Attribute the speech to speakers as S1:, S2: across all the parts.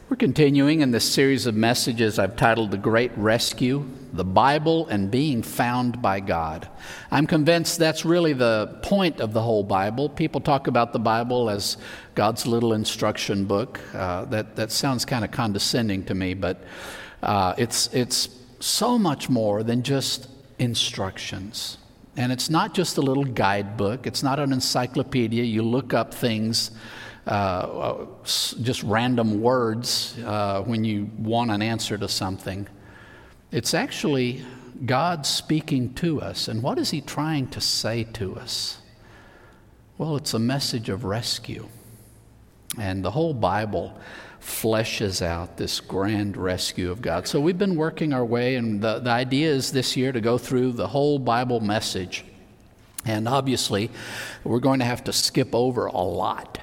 S1: We're continuing in this series of messages I've titled The Great Rescue, the Bible and Being Found by God. I'm convinced that's really the point of the whole Bible. People talk about the Bible as God's little instruction book. That sounds kind of condescending to me, but it's so much more than just instructions. And it's not just a little guidebook. It's not an encyclopedia. You look up things, just random words when you want an answer to something. It's actually God speaking to us. And what is He trying to say to us? Well, it's a message of rescue. And the whole Bible fleshes out this grand rescue of God. So we've been working our way, and the idea is this year to go through the whole Bible message. And obviously, we're going to have to skip over a lot.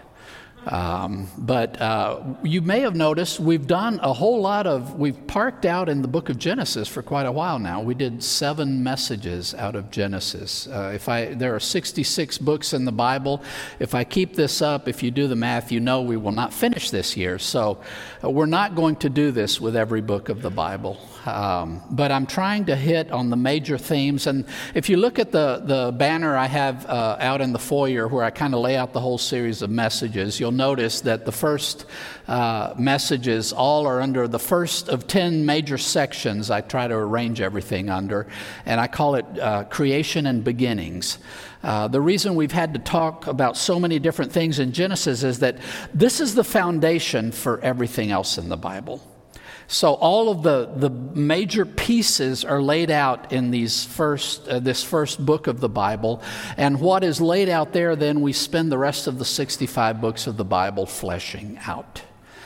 S1: But you may have noticed we've done a whole lot we've parked out in the book of Genesis for quite a while now. We did 7 messages out of Genesis. There are 66 books in the Bible. If I keep this up, if you do the math, you know we will not finish this year. So we're not going to do this with every book of the Bible. But I'm trying to hit on the major themes. And if you look at the banner I have out in the foyer where I kind of lay out the whole series of messages, you'll notice that the first messages all are under the first of 10 major sections I try to arrange everything under, and I call it Creation and Beginnings. The reason we've had to talk about so many different things in Genesis is that this is the foundation for everything else in the Bible. So all of the major pieces are laid out in this first book of the Bible, and what is laid out there, then we spend the rest of the 65 books of the Bible fleshing out.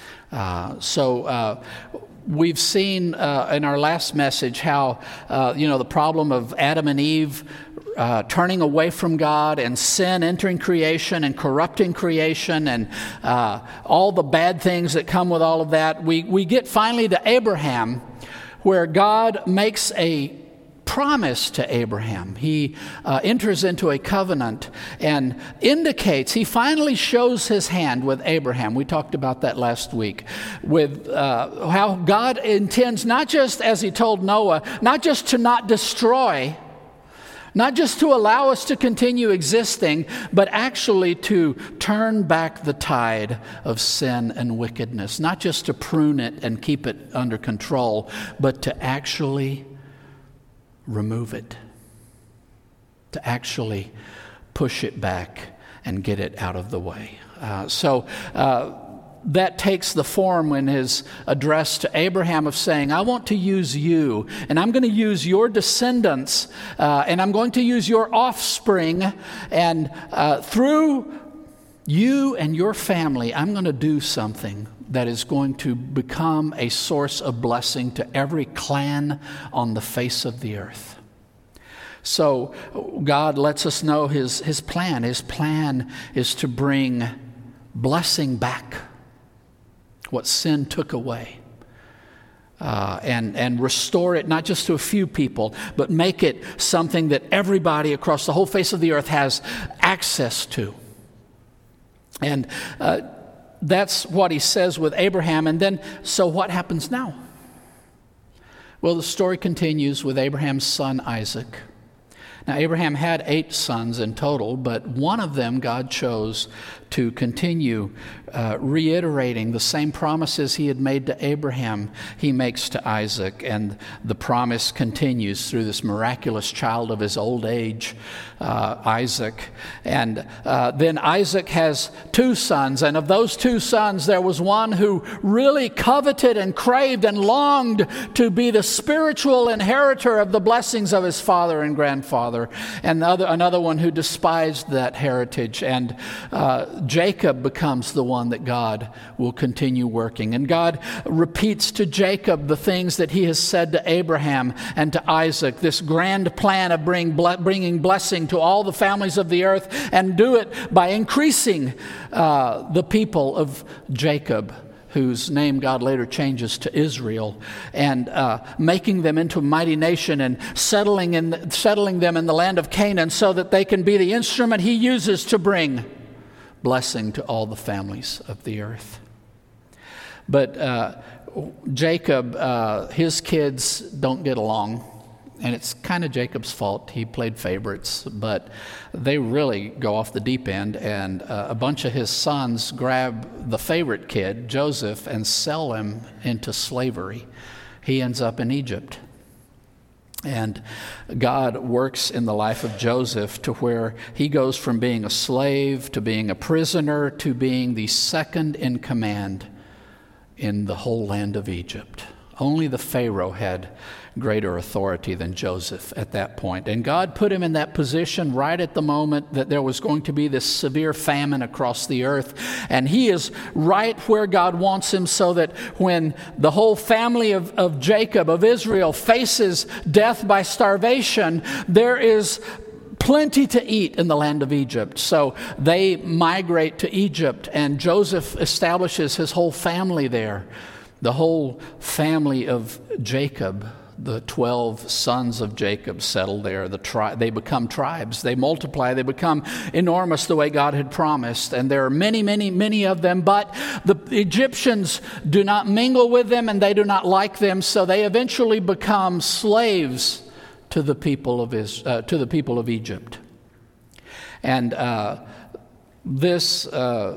S1: We've seen in our last message how the problem of Adam and Eve turning away from God and sin entering creation and corrupting creation and all the bad things that come with all of that. We get finally to Abraham, where God makes a promise to Abraham. He enters into a covenant and indicates, he finally shows his hand with Abraham. We talked about that last week, with how God intends, not just as he told Noah, not just to not destroy, not just to allow us to continue existing, but actually to turn back the tide of sin and wickedness. Not just to prune it and keep it under control, but to actually remove it. To actually push it back and get it out of the way. That takes the form in his address to Abraham of saying, I want to use you, and I'm going to use your descendants, and I'm going to use your offspring, and through you and your family, I'm going to do something that is going to become a source of blessing to every clan on the face of the earth. So God lets us know his plan. His plan is to bring blessing back, what sin took away, and restore it not just to a few people, but make it something that everybody across the whole face of the earth has access to. And that's what he says with Abraham. And then, so what happens now? Well, the story continues with Abraham's son Isaac. Now, Abraham had 8 sons in total, but one of them God chose to continue reiterating the same promises he had made to Abraham, he makes to Isaac. And the promise continues through this miraculous child of his old age, Isaac. And then Isaac has 2 sons, and of those 2 sons, there was one who really coveted and craved and longed to be the spiritual inheritor of the blessings of his father and grandfather, and another one who despised that heritage. And Jacob becomes the one that God will continue working. And God repeats to Jacob the things that he has said to Abraham and to Isaac, this grand plan of bringing blessing to all the families of the earth, and do it by increasing the people of Jacob, whose name God later changes to Israel, and making them into a mighty nation and settling them in the land of Canaan so that they can be the instrument he uses to bring blessing to all the families of the earth. But Jacob, his kids don't get along. And it's kind of Jacob's fault. He played favorites, but they really go off the deep end. And a bunch of his sons grab the favorite kid, Joseph, and sell him into slavery. He ends up in Egypt. And God works in the life of Joseph to where he goes from being a slave to being a prisoner to being the second in command in the whole land of Egypt. Only the Pharaoh had greater authority than Joseph at that point. And God put him in that position right at the moment that there was going to be this severe famine across the earth. And he is right where God wants him, so that when the whole family of Jacob, of Israel, faces death by starvation, there is plenty to eat in the land of Egypt. So they migrate to Egypt, and Joseph establishes his whole family there. The whole family of Jacob, the 12 sons of Jacob, settle there. They become tribes. They multiply. They become enormous the way God had promised. And there are many, many, many of them. But the Egyptians do not mingle with them, and they do not like them. So they eventually become slaves to the people of Egypt. And this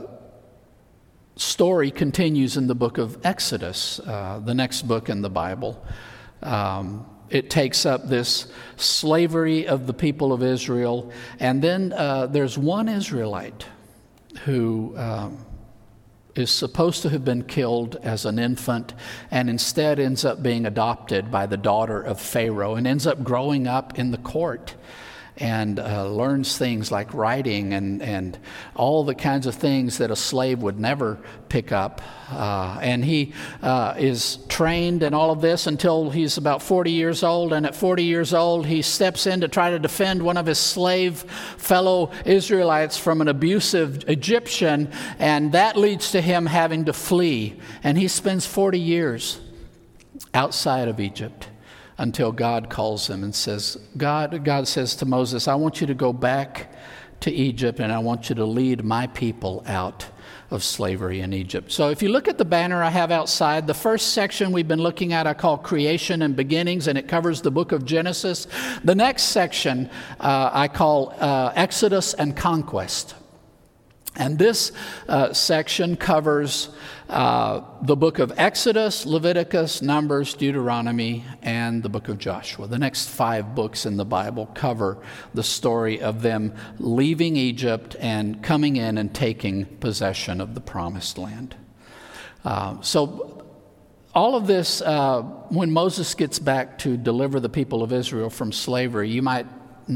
S1: story continues in the book of Exodus, the next book in the Bible. It takes up this slavery of the people of Israel, and then there's one Israelite who is supposed to have been killed as an infant, and instead ends up being adopted by the daughter of Pharaoh, and ends up growing up in the court, and learns things like writing and all the kinds of things that a slave would never pick up. And he is trained in all of this until he's about 40 years old. And at 40 years old, he steps in to try to defend one of his slave fellow Israelites from an abusive Egyptian. And that leads to him having to flee. And he spends 40 years outside of Egypt, until God calls him and says, God says to Moses, I want you to go back to Egypt, and I want you to lead my people out of slavery in Egypt. So if you look at the banner I have outside, the first section we've been looking at I call Creation and Beginnings, and it covers the book of Genesis. The next section I call Exodus and Conquest. And this section covers the book of Exodus, Leviticus, Numbers, Deuteronomy, and the book of Joshua. The next 5 books in the Bible cover the story of them leaving Egypt and coming in and taking possession of the promised land. So all of this, when Moses gets back to deliver the people of Israel from slavery, you might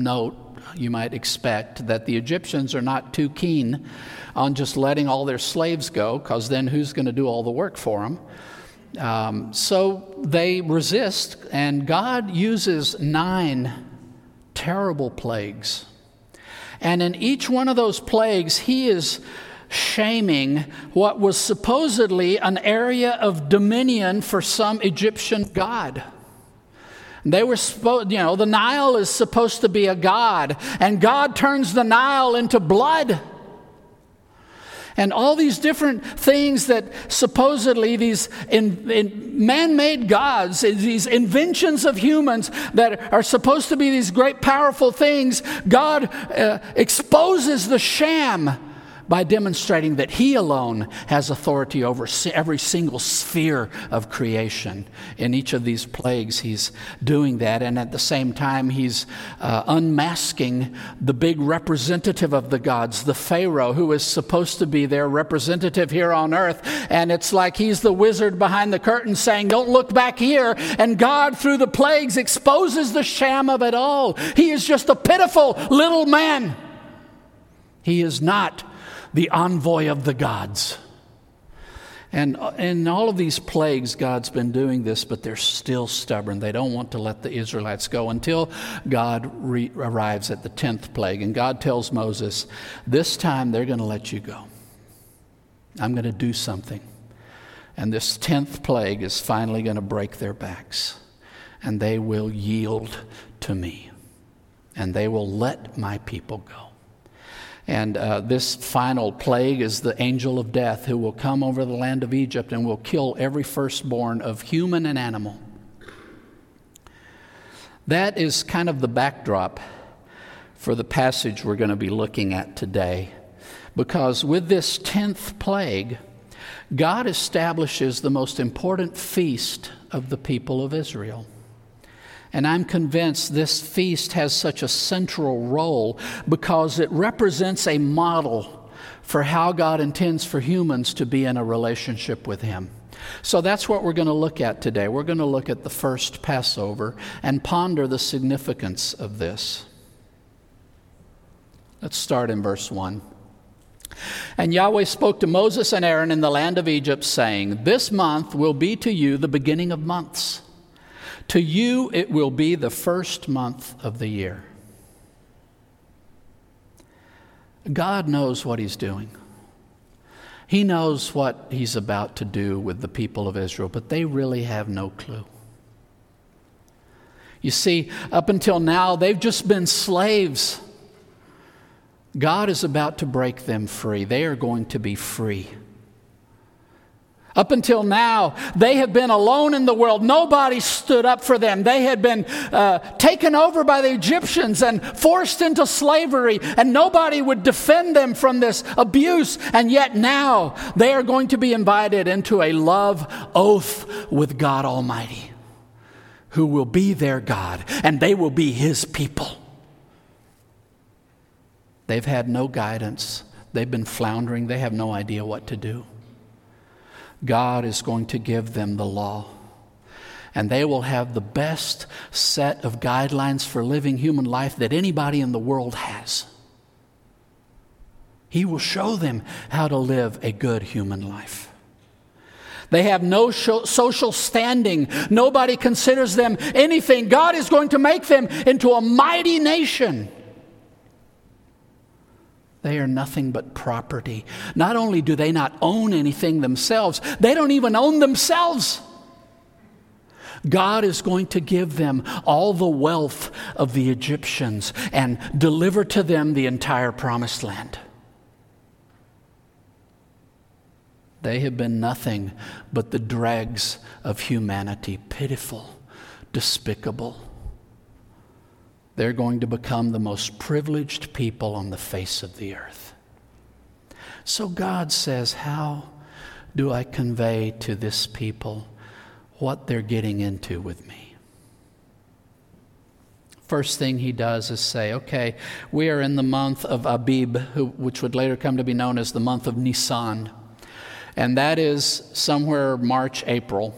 S1: expect that the Egyptians are not too keen on just letting all their slaves go, because then who's going to do all the work for them? So they resist, and God uses 9 terrible plagues. And in each one of those plagues, he is shaming what was supposedly an area of dominion for some Egyptian god. They were supposed, the Nile is supposed to be a god, and God turns the Nile into blood. And all these different things that supposedly these man-made gods, these inventions of humans that are supposed to be these great powerful things, God exposes the sham by demonstrating that he alone has authority over every single sphere of creation. In each of these plagues, he's doing that, and at the same time, he's unmasking the big representative of the gods, the Pharaoh, who is supposed to be their representative here on earth. And it's like he's the wizard behind the curtain saying, don't look back here. And God, through the plagues, exposes the sham of it all. He is just a pitiful little man. He is not the envoy of the gods. And in all of these plagues, God's been doing this, but they're still stubborn. They don't want to let the Israelites go until God arrives at the 10th plague. And God tells Moses, this time they're going to let you go. I'm going to do something. And this 10th plague is finally going to break their backs. And they will yield to me. And they will let my people go. And this final plague is the angel of death who will come over the land of Egypt and will kill every firstborn of human and animal. That is kind of the backdrop for the passage we're going to be looking at today. Because with this 10th plague, God establishes the most important feast of the people of Israel. And I'm convinced this feast has such a central role because it represents a model for how God intends for humans to be in a relationship with Him. So that's what we're going to look at today. We're going to look at the first Passover and ponder the significance of this. Let's start in verse 1. And Yahweh spoke to Moses and Aaron in the land of Egypt, saying, "This month will be to you the beginning of months. To you it will be the first month of the year." God knows what He's doing. He knows what He's about to do with the people of Israel, but they really have no clue. You see, up until now, they've just been slaves. God is about to break them free. They are going to be free. Up until now, they have been alone in the world. Nobody stood up for them. They had been taken over by the Egyptians and forced into slavery, and nobody would defend them from this abuse. And yet now, they are going to be invited into a love oath with God Almighty, who will be their God, and they will be His people. They've had no guidance. They've been floundering. They have no idea what to do. God is going to give them the law, and they will have the best set of guidelines for living human life that anybody in the world has. He will show them how to live a good human life. They have no social standing. Nobody considers them anything. God is going to make them into a mighty nation. They are nothing but property. Not only do they not own anything themselves, they don't even own themselves. God is going to give them all the wealth of the Egyptians and deliver to them the entire promised land. They have been nothing but the dregs of humanity, pitiful, despicable. They're going to become the most privileged people on the face of the earth. So God says, how do I convey to this people what they're getting into with me? First thing He does is say, okay, we are in the month of Abib, which would later come to be known as the month of Nisan. And that is somewhere March, April.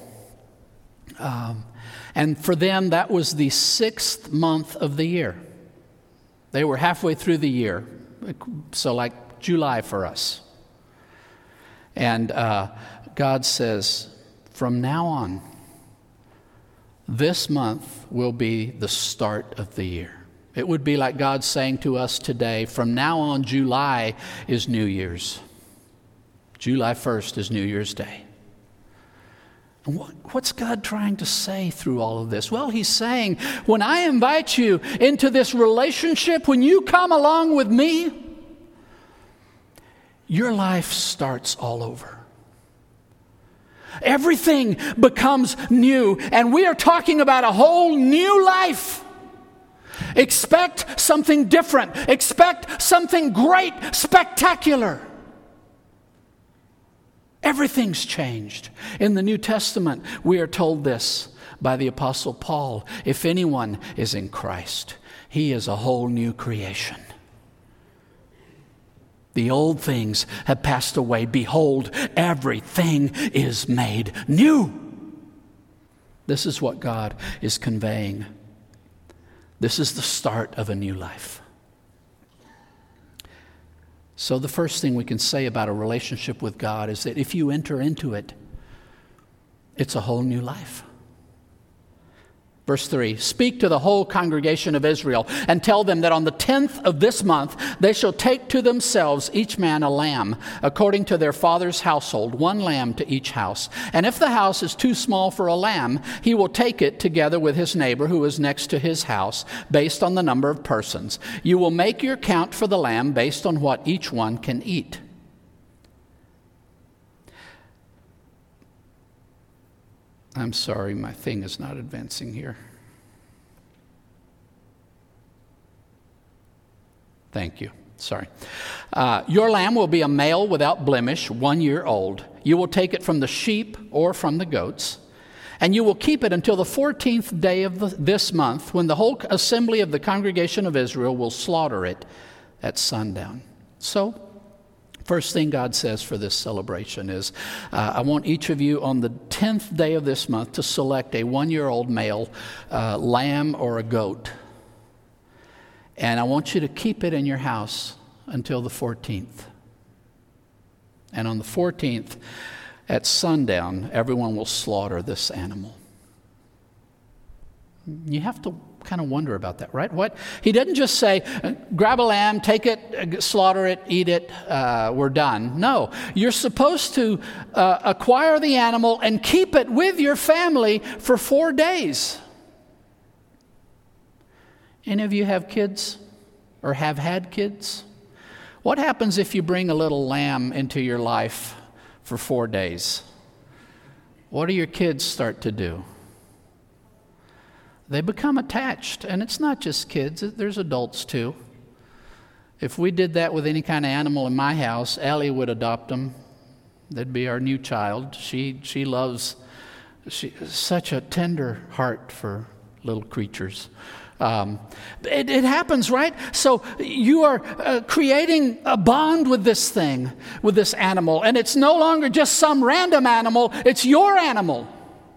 S1: And for them, that was the 6th month of the year. They were halfway through the year, so like July for us. And God says, from now on, this month will be the start of the year. It would be like God saying to us today, from now on, July is New Year's. July 1st is New Year's Day. What's God trying to say through all of this? Well, He's saying, when I invite you into this relationship, when you come along with me, your life starts all over. Everything becomes new, and we are talking about a whole new life. Expect something different. Expect something great, spectacular. Everything's changed. In the New Testament, we are told this by the Apostle Paul. If anyone is in Christ, he is a whole new creation. The old things have passed away. Behold, everything is made new. This is what God is conveying. This is the start of a new life. So the first thing we can say about a relationship with God is that if you enter into it, it's a whole new life. Verse 3, speak to the whole congregation of Israel and tell them that on the 10th of this month they shall take to themselves each man a lamb according to their father's household, one lamb to each house. And if the house is too small for a lamb, he will take it together with his neighbor who is next to his house, based on the number of persons. You will make your count for the lamb based on what each one can eat. I'm sorry, my thing is not advancing here. Thank you. Sorry. Your lamb will be a male without blemish, 1 year old. You will take it from the sheep or from the goats, and you will keep it until the 14th day of this month, when the whole assembly of the congregation of Israel will slaughter it at sundown. So, first thing God says for this celebration is, I want each of you on the 10th day of this month to select a 1 year old male lamb or a goat. And I want you to keep it in your house until the 14th. And on the 14th, at sundown, everyone will slaughter this animal. You have to kind of wonder about that, right? What? He didn't just say, grab a lamb, take it, slaughter it, eat it, we're done. No, you're supposed to acquire the animal and keep it with your family for 4 days. Any of you have kids or have had kids? What happens if you bring a little lamb into your life for 4 days? What do your kids start to do? They become attached, and it's not just kids, there's adults too. If we did that with any kind of animal in my house, Ellie would adopt them. That'd be our new child. She such a tender heart for little creatures. It happens, right? So you are creating a bond with this thing, with this animal, and it's no longer just some random animal, it's your animal.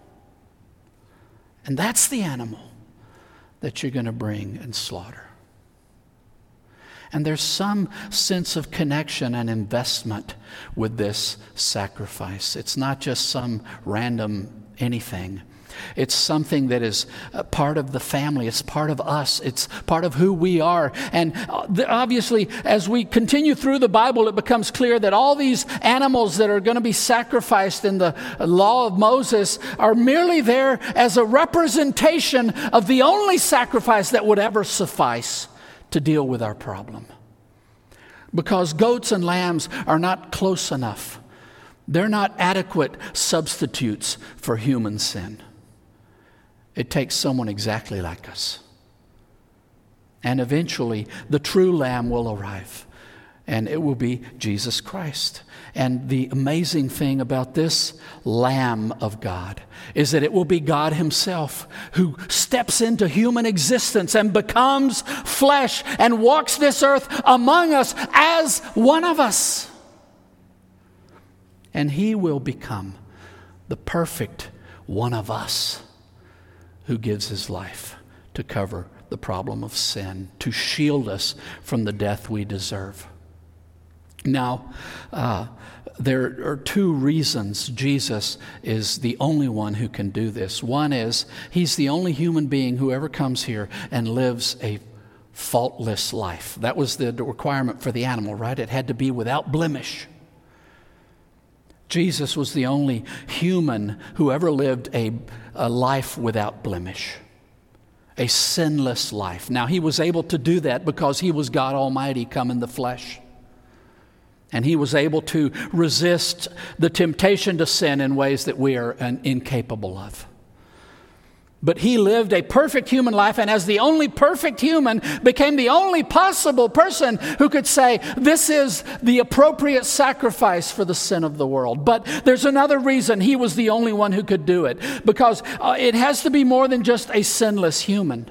S1: And that's the animal that you're going to bring and slaughter. And there's some sense of connection and investment with this sacrifice. It's not just some random anything. It's something that is part of the family. It's part of us. It's part of who we are. And obviously, as we continue through the Bible, it becomes clear that all these animals that are going to be sacrificed in the law of Moses are merely there as a representation of the only sacrifice that would ever suffice to deal with our problem. Because goats and lambs are not close enough. They're not adequate substitutes for human sin. It takes someone exactly like us. And eventually, the true Lamb will arrive. And it will be Jesus Christ. And the amazing thing about this Lamb of God is that it will be God Himself who steps into human existence and becomes flesh and walks this earth among us as one of us. And He will become the perfect one of us, who gives His life to cover the problem of sin, to shield us from the death we deserve. Now, there are two reasons Jesus is the only one who can do this. One is He's the only human being who ever comes here and lives a faultless life. That was the requirement for the animal, right? It had to be without blemish. Jesus was the only human who ever lived a life without blemish, a sinless life. Now, He was able to do that because He was God Almighty come in the flesh. And He was able to resist the temptation to sin in ways that we are incapable of. But He lived a perfect human life, and as the only perfect human, became the only possible person who could say, this is the appropriate sacrifice for the sin of the world. But there's another reason He was the only one who could do it, because it has to be more than just a sinless human.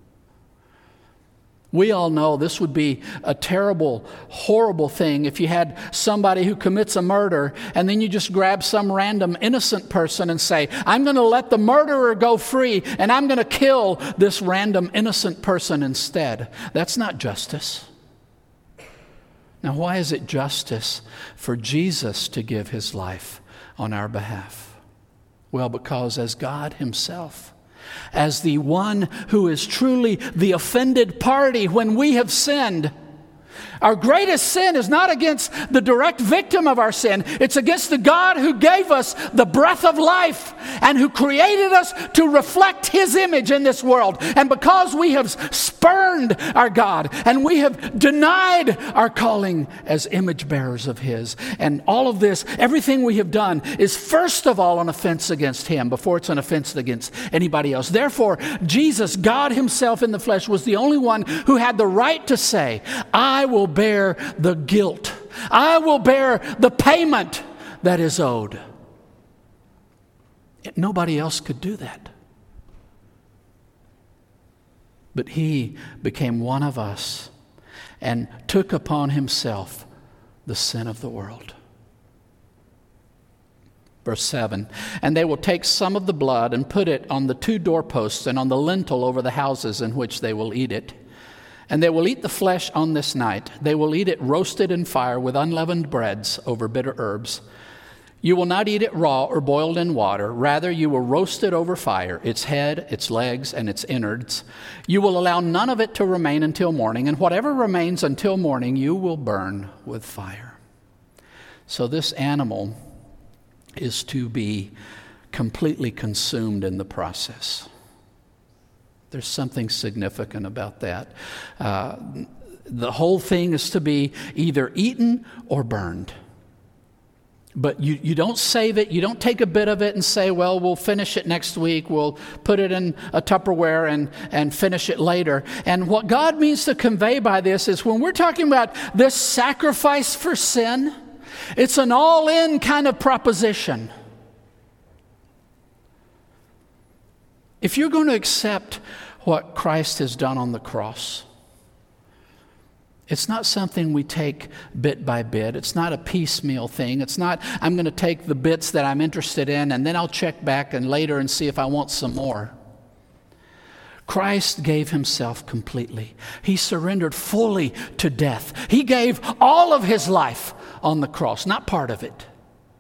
S1: We all know this would be a terrible, horrible thing if you had somebody who commits a murder and then you just grab some random innocent person and say, I'm going to let the murderer go free and I'm going to kill this random innocent person instead. That's not justice. Now, why is it justice for Jesus to give His life on our behalf? Well, because as God Himself, as the one who is truly the offended party when we have sinned. Our greatest sin is not against the direct victim of our sin. It's against the God who gave us the breath of life and who created us to reflect His image in this world. And because we have spurned our God and we have denied our calling as image bearers of His, and all of this, everything we have done is first of all an offense against Him before it's an offense against anybody else. Therefore, Jesus, God Himself in the flesh, was the only one who had the right to say, I will bear the guilt. I will bear the payment that is owed. Nobody else could do that. But He became one of us and took upon Himself the sin of the world. Verse 7, and they will take some of the blood and put it on the 2 doorposts and on the lintel over the houses in which they will eat it. And they will eat the flesh on this night. They will eat it roasted in fire with unleavened breads over bitter herbs. You will not eat it raw or boiled in water. Rather, you will roast it over fire, its head, its legs, and its innards. You will allow none of it to remain until morning, and whatever remains until morning you will burn with fire. So this animal is to be completely consumed in the process. There's something significant about that. The whole thing is to be either eaten or burned. But you don't save it. You don't take a bit of it and say, well, we'll finish it next week. We'll put it in a Tupperware and finish it later. And what God means to convey by this is when we're talking about this sacrifice for sin, it's an all-in kind of proposition. If you're going to accept what Christ has done on the cross, it's not something we take bit by bit. It's not a piecemeal thing. It's not, I'm going to take the bits that I'm interested in and then I'll check back and later and see if I want some more. Christ gave Himself completely. He surrendered fully to death. He gave all of His life on the cross, not part of it.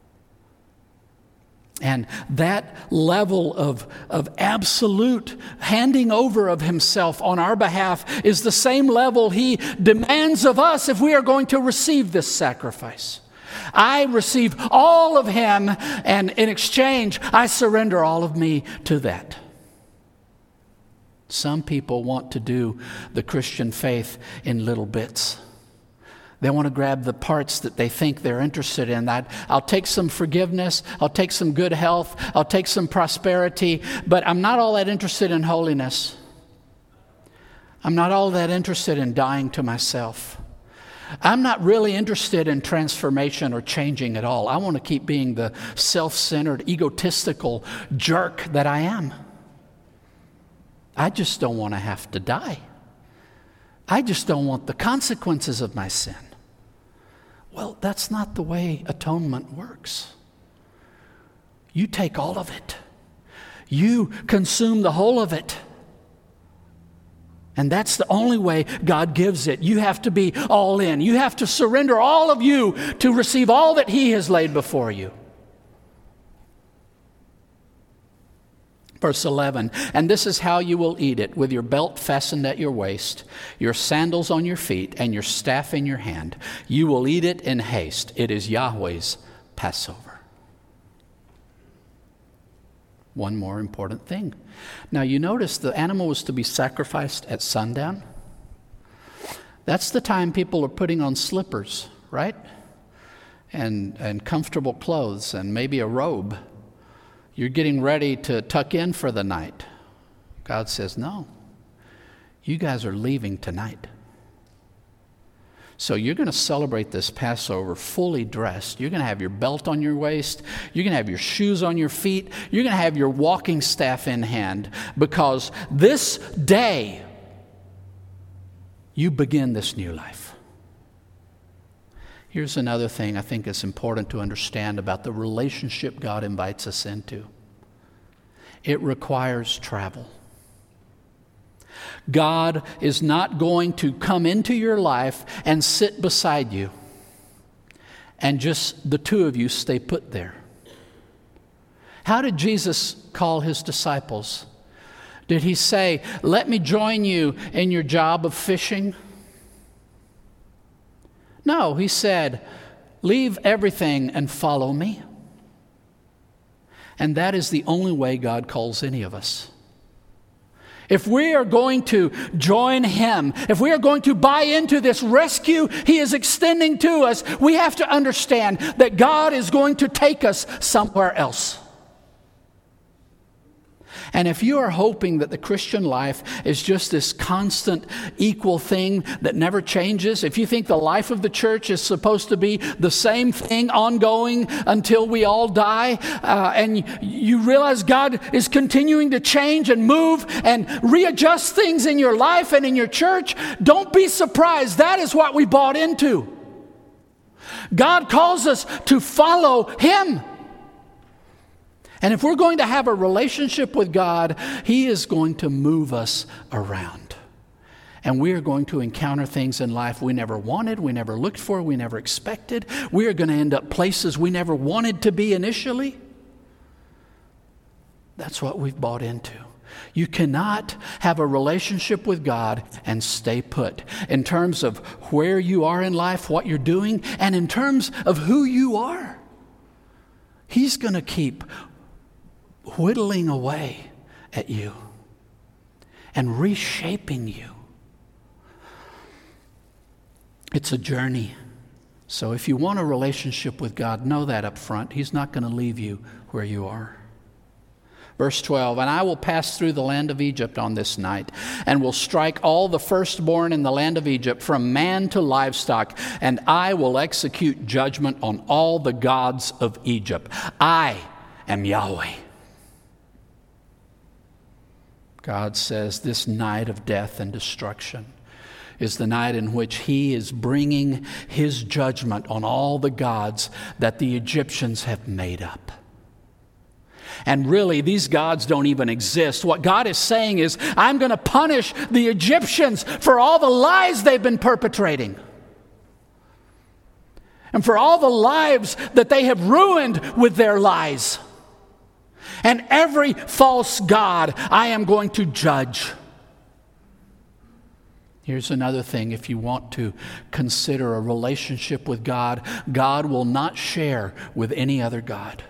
S1: And that level of absolute handing over of Himself on our behalf is the same level He demands of us if we are going to receive this sacrifice. I receive all of Him, and in exchange, I surrender all of me to that. Some people want to do the Christian faith in little bits. They want to grab the parts that they think they're interested in. I'll take some forgiveness, I'll take some good health, I'll take some prosperity, but I'm not all that interested in holiness. I'm not all that interested in dying to myself. I'm not really interested in transformation or changing at all. I want to keep being the self-centered, egotistical jerk that I am. I just don't want to have to die. I just don't want the consequences of my sin. Well, that's not the way atonement works. You take all of it. You consume the whole of it. And that's the only way God gives it. You have to be all in. You have to surrender all of you to receive all that He has laid before you. Verse 11, and this is how you will eat it, with your belt fastened at your waist, your sandals on your feet, and your staff in your hand. You will eat it in haste. It is Yahweh's Passover. One more important thing. Now you notice the animal was to be sacrificed at sundown. That's the time people are putting on slippers, right? And comfortable clothes and maybe a robe. You're getting ready to tuck in for the night. God says, no, you guys are leaving tonight. So you're going to celebrate this Passover fully dressed. You're going to have your belt on your waist. You're going to have your shoes on your feet. You're going to have your walking staff in hand, because this day you begin this new life. Here's another thing I think is important to understand about the relationship God invites us into. It requires travel. God is not going to come into your life and sit beside you and just the two of you stay put there. How did Jesus call His disciples Did he say, let me join you in your job of fishing? No, he said, leave everything and follow me. And that is the only way God calls any of us. If we are going to join him, if we are going to buy into this rescue he is extending to us, we have to understand that God is going to take us somewhere else. And if you are hoping that the Christian life is just this constant equal thing that never changes, if you think the life of the church is supposed to be the same thing ongoing until we all die, and you realize God is continuing to change and move and readjust things in your life and in your church, don't be surprised. That is what we bought into. God calls us to follow him. And if we're going to have a relationship with God, he is going to move us around. And we are going to encounter things in life we never wanted, we never looked for, we never expected. We are going to end up places we never wanted to be initially. That's what we've bought into. You cannot have a relationship with God and stay put in terms of where you are in life, what you're doing, and in terms of who you are. He's going to keep whittling away at you and reshaping you. It's a journey. So if you want a relationship with God, know that up front. He's not going to leave you where you are. Verse 12, and I will pass through the land of Egypt on this night, and will strike all the firstborn in the land of Egypt, from man to livestock, and I will execute judgment on all the gods of Egypt. I am Yahweh. God says this night of death and destruction is the night in which he is bringing his judgment on all the gods that the Egyptians have made up. And really, these gods don't even exist. What God is saying is, I'm going to punish the Egyptians for all the lies they've been perpetrating. And for all the lives that they have ruined with their lies. And every false god I am going to judge. Here's another thing. If you want to consider a relationship with God, God will not share with any other god.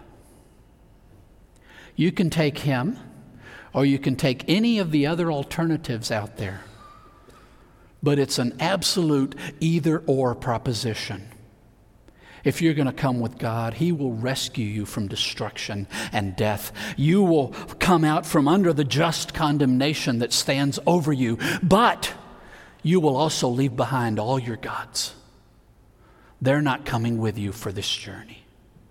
S1: You can take him, or you can take any of the other alternatives out there. But it's an absolute either-or proposition. If you're going to come with God, he will rescue you from destruction and death. You will come out from under the just condemnation that stands over you. But you will also leave behind all your gods. They're not coming with you for this journey.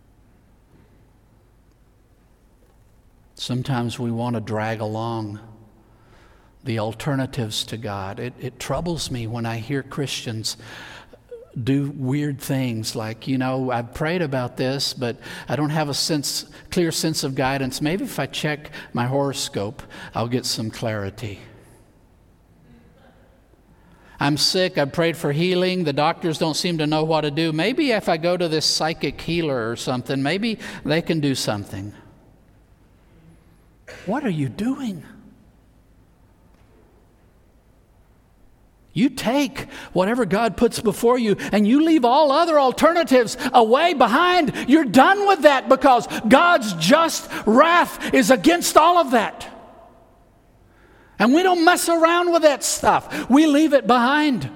S1: Sometimes we want to drag along the alternatives to God. It troubles me when I hear Christians do weird things like, I've prayed about this, but I don't have a clear sense of guidance. Maybe if I check my horoscope, I'll get some clarity. I'm sick. I prayed for healing. The doctors don't seem to know what to do. Maybe if I go to this psychic healer or something, maybe they can do something. What are you doing? You take whatever God puts before you and you leave all other alternatives away behind. You're done with that because God's just wrath is against all of that. And we don't mess around with that stuff. We leave it behind.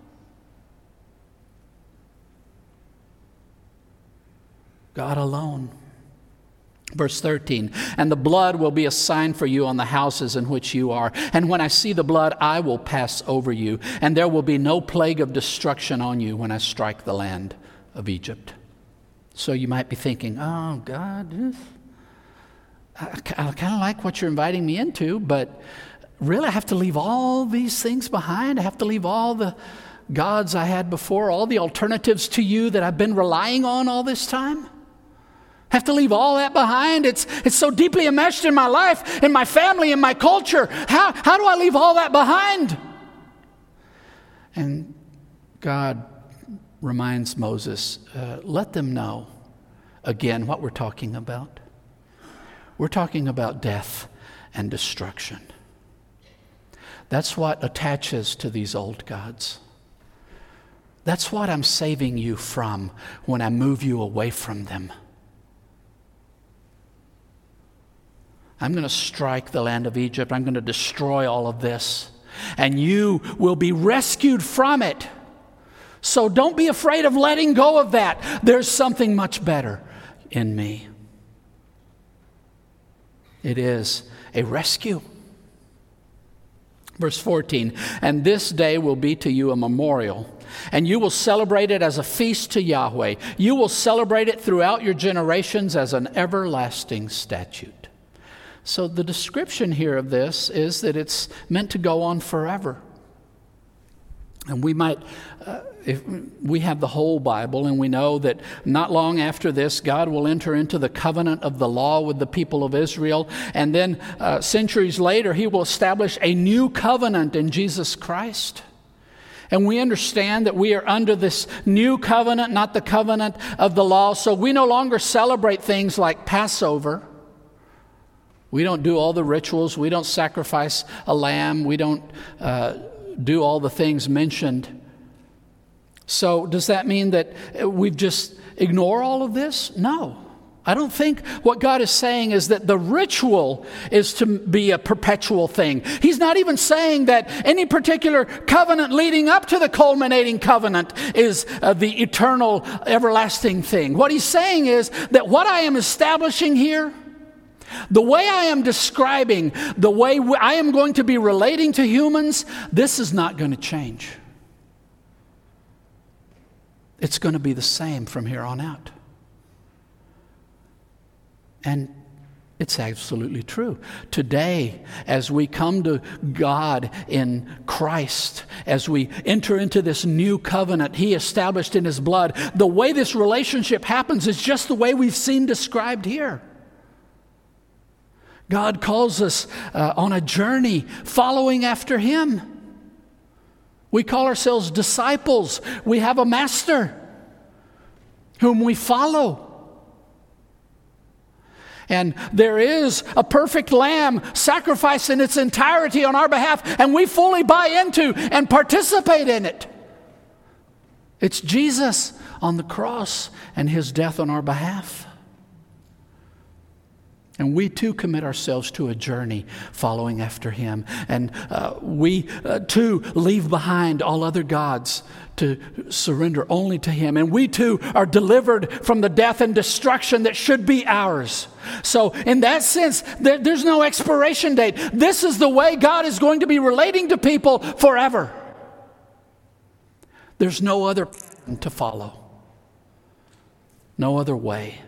S1: God alone. Verse 13, and the blood will be a sign for you on the houses in which you are. And when I see the blood, I will pass over you. And there will be no plague of destruction on you when I strike the land of Egypt. So you might be thinking, oh, God, I kind of like what you're inviting me into, but really I have to leave all these things behind? I have to leave all the gods I had before, all the alternatives to you that I've been relying on all this time? Have to leave all that behind? It's so deeply enmeshed in my life, in my family, in my culture. How do I leave all that behind? And God reminds Moses, let them know again what we're talking about. We're talking about death and destruction. That's what attaches to these old gods. That's what I'm saving you from when I move you away from them. I'm going to strike the land of Egypt. I'm going to destroy all of this. And you will be rescued from it. So don't be afraid of letting go of that. There's something much better in me. It is a rescue. Verse 14, and this day will be to you a memorial, and you will celebrate it as a feast to Yahweh. You will celebrate it throughout your generations as an everlasting statute. So the description here of this is that it's meant to go on forever. And we might, if we have the whole Bible, and we know that not long after this, God will enter into the covenant of the law with the people of Israel. And then centuries later, he will establish a new covenant in Jesus Christ. And we understand that we are under this new covenant, not the covenant of the law. So we no longer celebrate things like Passover. We don't do all the rituals. We don't sacrifice a lamb. We don't do all the things mentioned. So does that mean that we've just ignore all of this? No. I don't think what God is saying is that the ritual is to be a perpetual thing. He's not even saying that any particular covenant leading up to the culminating covenant is the eternal, everlasting thing. What he's saying is that what I am establishing here, the way I am describing, the way I am going to be relating to humans, this is not going to change. It's going to be the same from here on out. And it's absolutely true. Today, as we come to God in Christ, as we enter into this new covenant He established in His blood, the way this relationship happens is just the way we've seen described here. God calls us on a journey following after Him. We call ourselves disciples. We have a master whom we follow. And there is a perfect lamb sacrificed in its entirety on our behalf, and we fully buy into and participate in it. It's Jesus on the cross and His death on our behalf. And we too commit ourselves to a journey following after Him. And we too leave behind all other gods to surrender only to Him. And we too are delivered from the death and destruction that should be ours. So in that sense, there's no expiration date. This is the way God is going to be relating to people forever. There's no other pattern to follow. No other way.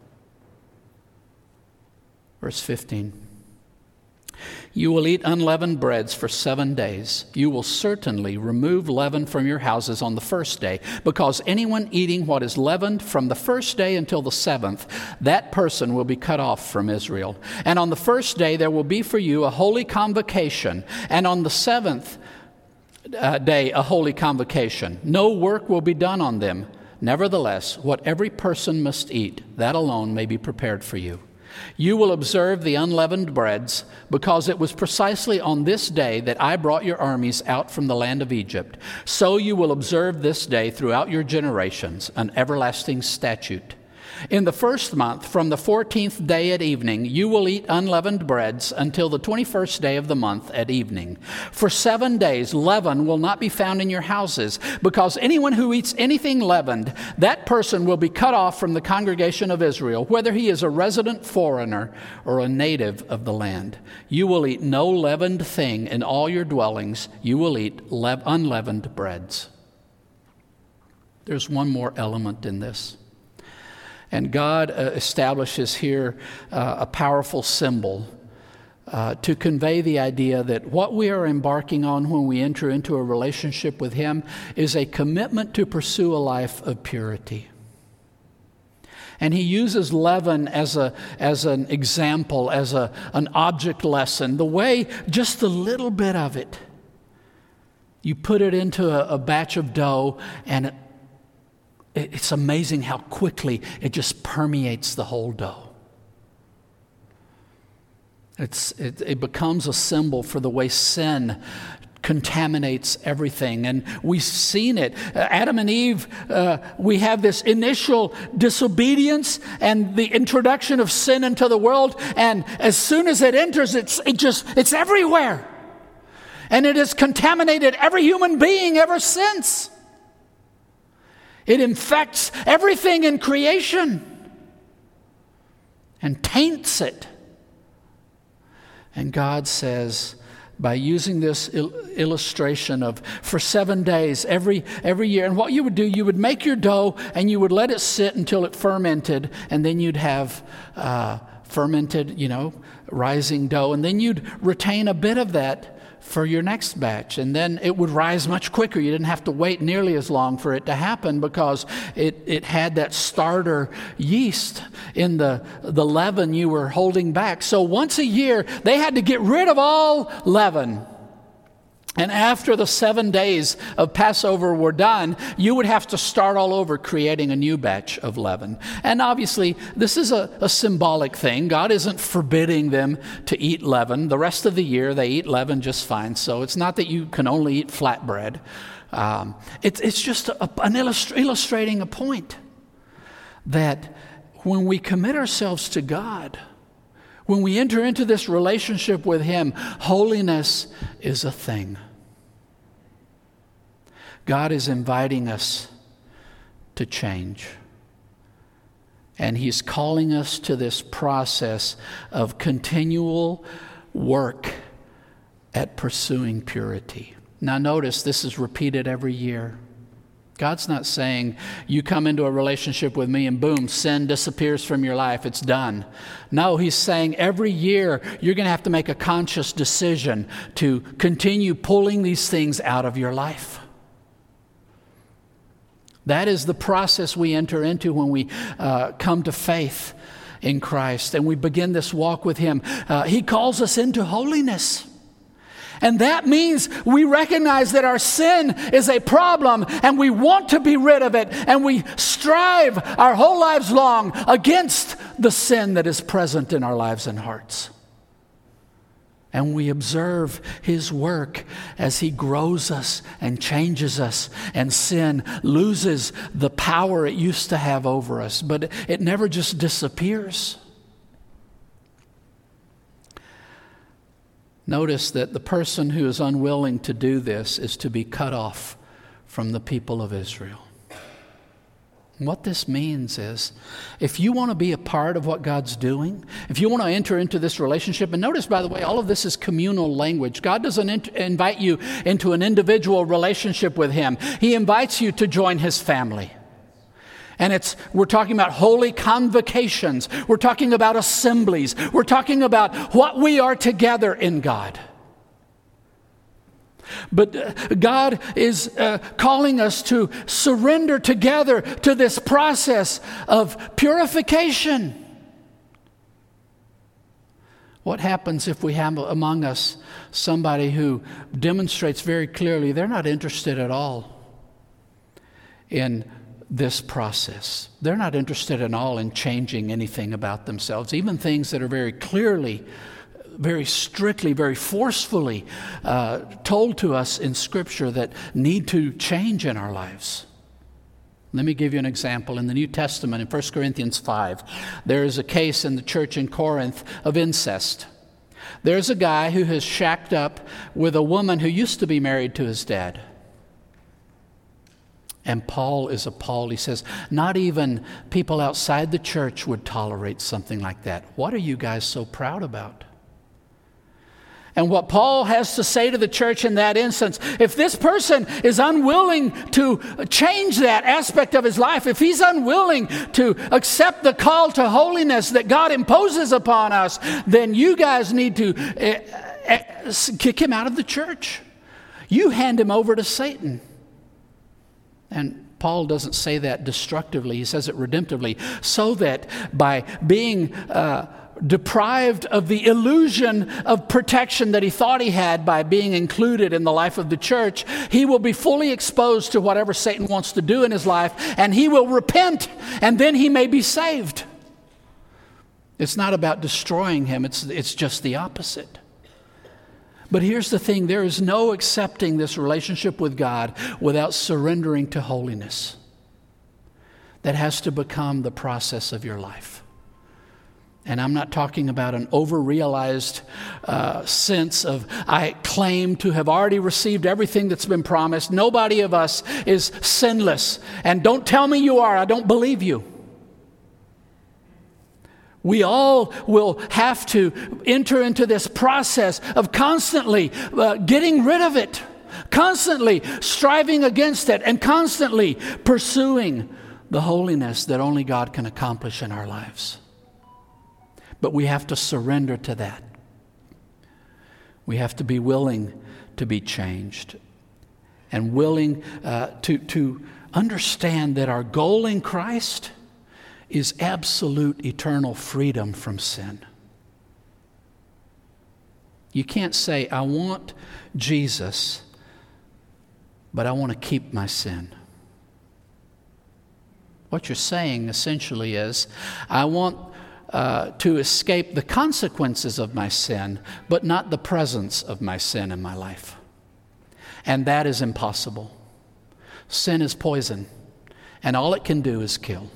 S1: Verse 15, you will eat unleavened breads for 7 days. You will certainly remove leaven from your houses on the first day, because anyone eating what is leavened from the first day until the seventh, that person will be cut off from Israel. And on the first day there will be for you a holy convocation, and on the seventh day a holy convocation. No work will be done on them. Nevertheless, what every person must eat, that alone may be prepared for you. You will observe the unleavened breads, because it was precisely on this day that I brought your armies out from the land of Egypt. So you will observe this day throughout your generations, an everlasting statute. In the first month, from the 14th day at evening, you will eat unleavened breads until the 21st day of the month at evening. For 7 days, leaven will not be found in your houses, because anyone who eats anything leavened, that person will be cut off from the congregation of Israel, whether he is a resident foreigner or a native of the land. You will eat no leavened thing in all your dwellings. You will eat unleavened breads. There's one more element in this. And God establishes here a powerful symbol to convey the idea that what we are embarking on when we enter into a relationship with Him is a commitment to pursue a life of purity. And He uses leaven as an example, as an object lesson. The way, just a little bit of it, you put it into a batch of dough, and it's amazing how quickly it just permeates the whole dough. It becomes a symbol for the way sin contaminates everything. And we've seen it. Adam and Eve, we have this initial disobedience and the introduction of sin into the world. And as soon as it enters, it's everywhere. And it has contaminated every human being ever since. It infects everything in creation and taints it. And God says, by using this illustration of for 7 days every year, and what you would do, you would make your dough and you would let it sit until it fermented, and then you'd have fermented, rising dough, and then you'd retain a bit of that for your next batch, and then it would rise much quicker. You didn't have to wait nearly as long for it to happen because it had that starter yeast in the leaven you were holding back. So once a year, they had to get rid of all leaven. And after the 7 days of Passover were done, you would have to start all over creating a new batch of leaven. And obviously, this is a symbolic thing. God isn't forbidding them to eat leaven. The rest of the year, they eat leaven just fine. So it's not that you can only eat flatbread. It's just illustrating a point that when we commit ourselves to God, when we enter into this relationship with Him, holiness is a thing. God is inviting us to change. And He's calling us to this process of continual work at pursuing purity. Now notice this is repeated every year. God's not saying you come into a relationship with me and boom, sin disappears from your life. It's done. No, He's saying every year you're going to have to make a conscious decision to continue pulling these things out of your life. That is the process we enter into when we come to faith in Christ and we begin this walk with Him. He calls us into holiness. And that means we recognize that our sin is a problem and we want to be rid of it, and we strive our whole lives long against the sin that is present in our lives and hearts. And we observe His work as He grows us and changes us, and sin loses the power it used to have over us, but it never just disappears. Notice that the person who is unwilling to do this is to be cut off from the people of Israel. What this means is, if you want to be a part of what God's doing, if you want to enter into this relationship, and notice, by the way, all of this is communal language. God doesn't invite you into an individual relationship with Him. He invites you to join His family. And we're talking about holy convocations. We're talking about assemblies. We're talking about what we are together in God. But God is calling us to surrender together to this process of purification. What happens if we have among us somebody who demonstrates very clearly they're not interested at all in this process? They're not interested at all in changing anything about themselves, even things that are very clearly, very strictly, very forcefully told to us in Scripture that need to change in our lives. Let me give you an example. In the New Testament, in 1 Corinthians 5, there is a case in the church in Corinth of incest. There's a guy who has shacked up with a woman who used to be married to his dad. And Paul is appalled. He says, not even people outside the church would tolerate something like that. What are you guys so proud about? And what Paul has to say to the church in that instance, if this person is unwilling to change that aspect of his life, if he's unwilling to accept the call to holiness that God imposes upon us, then you guys need to kick him out of the church. You hand him over to Satan. And Paul doesn't say that destructively. He says it redemptively, so that by being deprived of the illusion of protection that he thought he had by being included in the life of the church, he will be fully exposed to whatever Satan wants to do in his life, and he will repent, and then he may be saved. It's not about destroying him. It's just the opposite. But here's the thing, there is no accepting this relationship with God without surrendering to holiness. That has to become the process of your life. And I'm not talking about an over-realized sense of, I claim to have already received everything that's been promised. Nobody of us is sinless. And don't tell me you are. I don't believe you. We all will have to enter into this process of constantly getting rid of it, constantly striving against it, and constantly pursuing the holiness that only God can accomplish in our lives. But we have to surrender to that. We have to be willing to be changed and willing to understand that our goal in Christ is absolute eternal freedom from sin. You can't say, I want Jesus, but I want to keep my sin. What you're saying essentially is, I want to escape the consequences of my sin, but not the presence of my sin in my life. And that is impossible. Sin is poison, and all it can do is kill.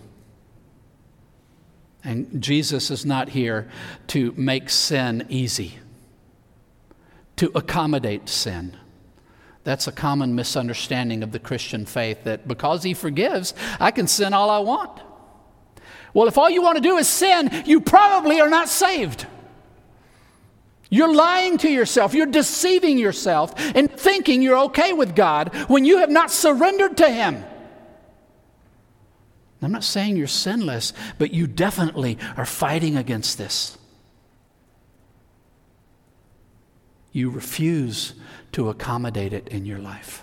S1: And Jesus is not here to make sin easy, to accommodate sin. That's a common misunderstanding of the Christian faith, that because He forgives, I can sin all I want. Well, if all you want to do is sin, you probably are not saved. You're lying to yourself. You're deceiving yourself and thinking you're okay with God when you have not surrendered to Him. I'm not saying you're sinless, but you definitely are fighting against this. You refuse to accommodate it in your life.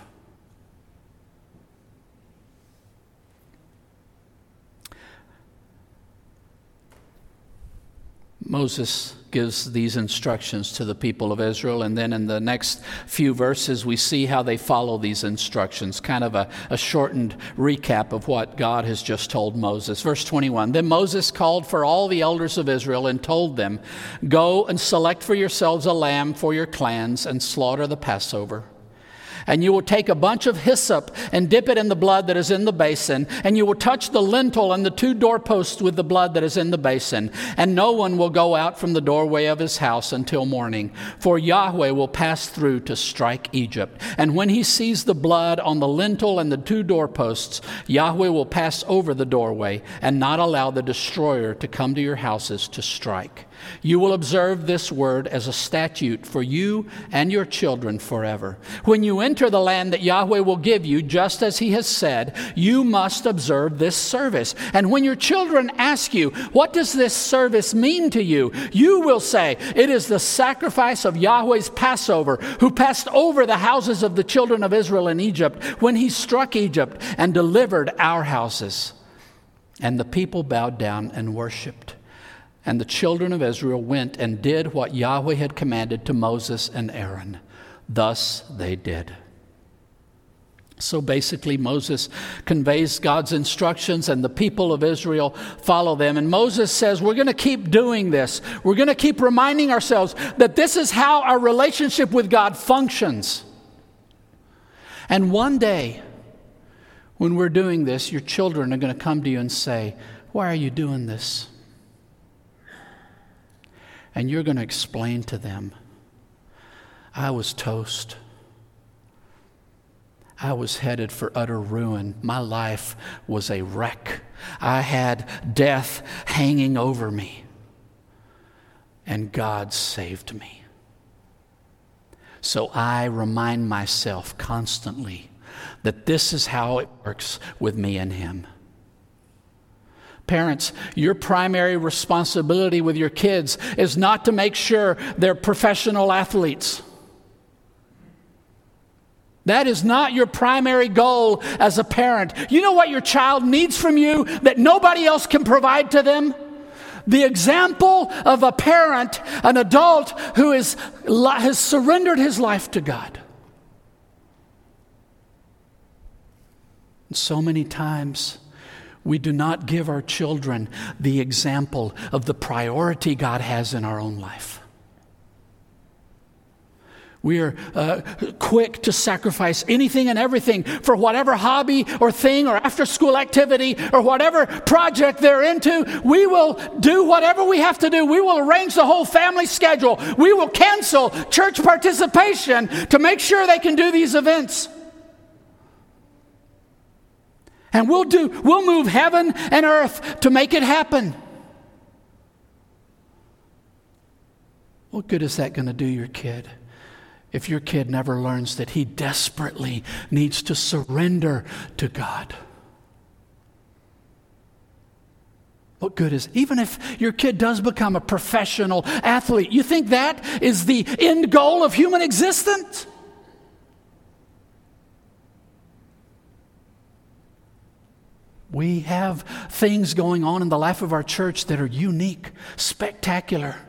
S1: Moses gives these instructions to the people of Israel, and then in the next few verses we see how they follow these instructions, kind of a shortened recap of what God has just told Moses. Verse 21, Then Moses called for all the elders of Israel and told them, Go and select for yourselves a lamb for your clans and slaughter the Passover. And you will take a bunch of hyssop and dip it in the blood that is in the basin, and you will touch the lintel and the 2 doorposts with the blood that is in the basin. And no one will go out from the doorway of his house until morning, for Yahweh will pass through to strike Egypt. And when He sees the blood on the lintel and the 2 doorposts, Yahweh will pass over the doorway and not allow the destroyer to come to your houses to strike. You will observe this word as a statute for you and your children forever. When you enter the land that Yahweh will give you, just as He has said, you must observe this service. And when your children ask you, what does this service mean to you? You will say, it is the sacrifice of Yahweh's Passover, who passed over the houses of the children of Israel in Egypt when He struck Egypt and delivered our houses. And the people bowed down and worshiped. And the children of Israel went and did what Yahweh had commanded to Moses and Aaron. Thus they did. So basically, Moses conveys God's instructions and the people of Israel follow them. And Moses says, we're going to keep doing this. We're going to keep reminding ourselves that this is how our relationship with God functions. And one day, when we're doing this, your children are going to come to you and say, why are you doing this? And you're going to explain to them, I was toast. I was headed for utter ruin. My life was a wreck. I had death hanging over me. And God saved me. So I remind myself constantly that this is how it works with me and Him. Parents, your primary responsibility with your kids is not to make sure they're professional athletes. That is not your primary goal as a parent. You know what your child needs from you that nobody else can provide to them? The example of a parent, an adult who has surrendered his life to God. And so many times, we do not give our children the example of the priority God has in our own life. We are quick to sacrifice anything and everything for whatever hobby or thing or after-school activity or whatever project they're into. We will do whatever we have to do. We will arrange the whole family schedule. We will cancel church participation to make sure they can do these events. And we'll move heaven and earth to make it happen. What good is that going to do your kid if your kid never learns that he desperately needs to surrender to God? What good is, even if your kid does become a professional athlete, you think that is the end goal of human existence? We have things going on in the life of our church that are unique, spectacular.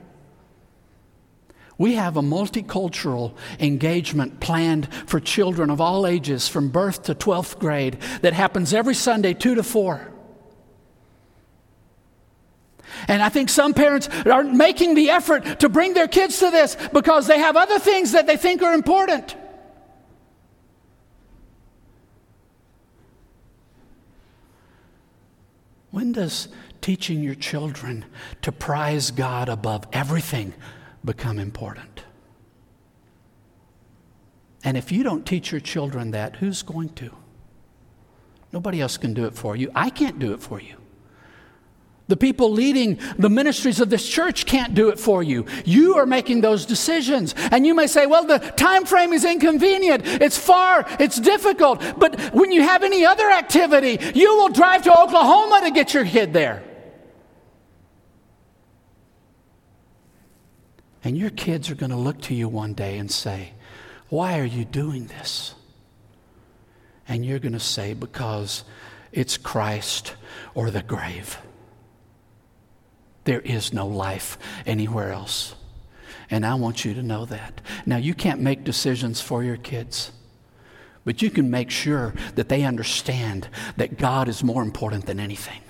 S1: We have a multicultural engagement planned for children of all ages from birth to 12th grade that happens every Sunday 2 to 4. And I think some parents are making the effort to bring their kids to this because they have other things that they think are important. When does teaching your children to prize God above everything become important? And if you don't teach your children that, who's going to? Nobody else can do it for you. I can't do it for you. The people leading the ministries of this church can't do it for you. You are making those decisions. And you may say, well, the time frame is inconvenient. It's far. It's difficult. But when you have any other activity, you will drive to Oklahoma to get your kid there. And your kids are going to look to you one day and say, why are you doing this? And you're going to say, because it's Christ or the grave. There is no life anywhere else. And I want you to know that. Now, you can't make decisions for your kids, but you can make sure that they understand that God is more important than anything.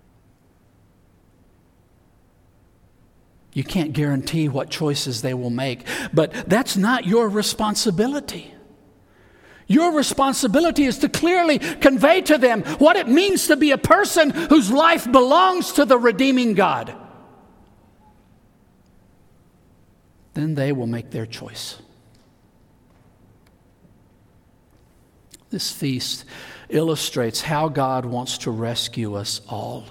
S1: You can't guarantee what choices they will make, but that's not your responsibility. Your responsibility is to clearly convey to them what it means to be a person whose life belongs to the redeeming God. Then they will make their choice. This feast illustrates how God wants to rescue us all.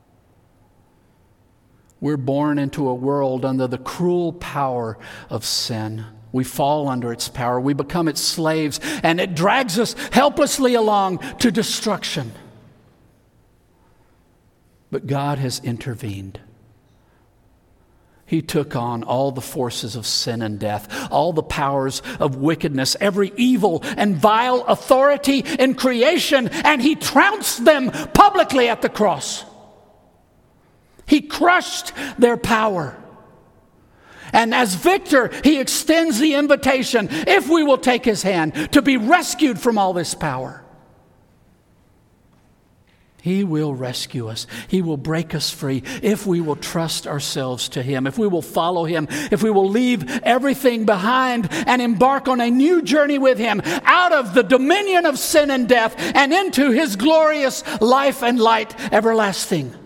S1: We're born into a world under the cruel power of sin. We fall under its power. We become its slaves, and it drags us helplessly along to destruction. But God has intervened. He took on all the forces of sin and death, all the powers of wickedness, every evil and vile authority in creation, and He trounced them publicly at the cross. He crushed their power. And as victor, He extends the invitation, if we will take His hand, to be rescued from all this power. He will rescue us. He will break us free if we will trust ourselves to Him, if we will follow Him, if we will leave everything behind and embark on a new journey with Him out of the dominion of sin and death and into His glorious life and light everlasting.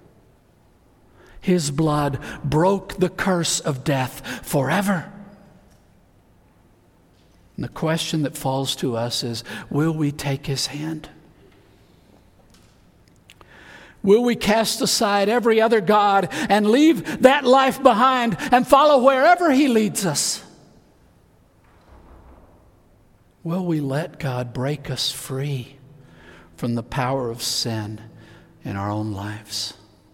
S1: His blood broke the curse of death forever. And the question that falls to us is, will we take His hand? Will we cast aside every other god and leave that life behind and follow wherever He leads us? Will we let God break us free from the power of sin in our own lives?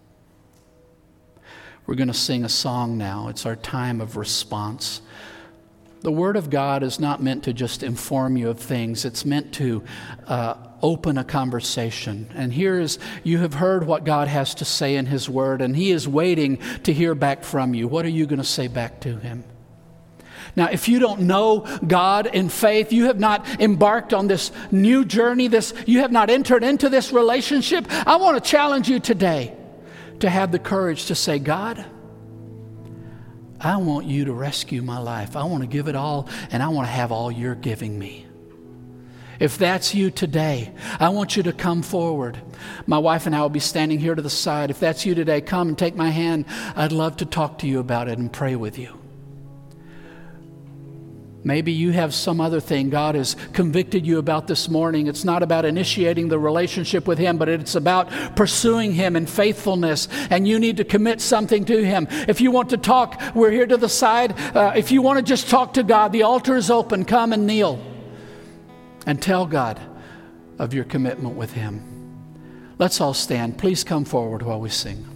S1: We're going to sing a song now. It's our time of response. The Word of God is not meant to just inform you of things. It's meant to open a conversation. And you have heard what God has to say in His Word, and He is waiting to hear back from you. What are you going to say back to Him? Now, if you don't know God in faith, you have not embarked on this new journey, you have not entered into this relationship, I want to challenge you today to have the courage to say, God, I want you to rescue my life. I want to give it all, and I want to have all you're giving me. If that's you today, I want you to come forward. My wife and I will be standing here to the side. If that's you today, come and take my hand. I'd love to talk to you about it and pray with you. Maybe you have some other thing God has convicted you about this morning. It's not about initiating the relationship with Him, but it's about pursuing Him in faithfulness, and you need to commit something to Him. If you want to talk, we're here to the side. If you want to just talk to God, the altar is open. Come and kneel and tell God of your commitment with Him. Let's all stand. Please come forward while we sing.